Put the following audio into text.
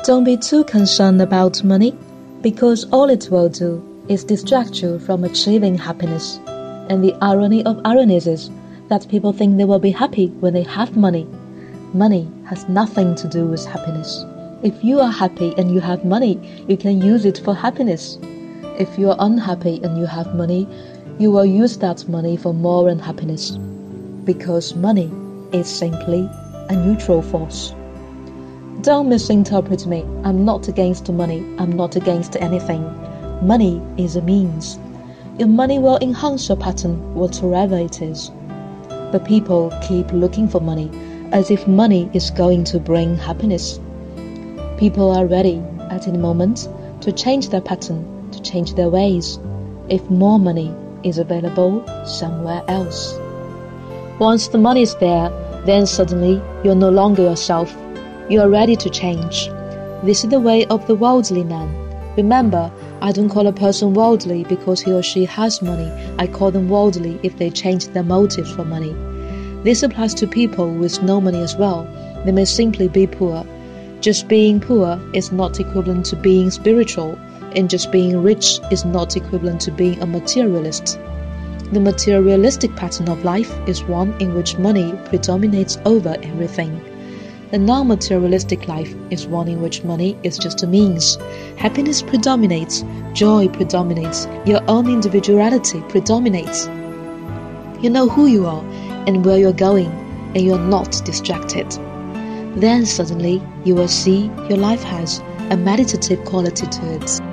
Don't be too concerned about money, because all it will do is distract you from achieving happiness. And the irony of ironies is that people think they will be happy when they have money. Money has nothing to do with happiness. If you are happy and you have money, you can use it for happiness. If you are unhappy and you have money, you will use that money for more unhappiness. Because money is simply a neutral force. Don't misinterpret me. I'm not against money. I'm not against anything. Money is a means. Your money will enhance your pattern, whatever it is. But people keep looking for money, as if money is going to bring happiness. People are ready at any moment to change their pattern, to change their ways, if more money is available somewhere else. Once the money is there, then suddenly you're no longer yourself. You are ready to change. This is the way of the worldly man. Remember, I don't call a person worldly because he or she has money. I call them worldly if they change their motives for money. This applies to people with no money as well. They may simply be poor. Just being poor is not equivalent to being spiritual, and just being rich is not equivalent to being a materialist. The materialistic pattern of life is one in which money predominates over everything. The non-materialistic life is one in which money is just a means. Happiness predominates, joy predominates, your own individuality predominates. You know who you are and where you're going, and you're not distracted. Then suddenly you will see your life has a meditative quality to it.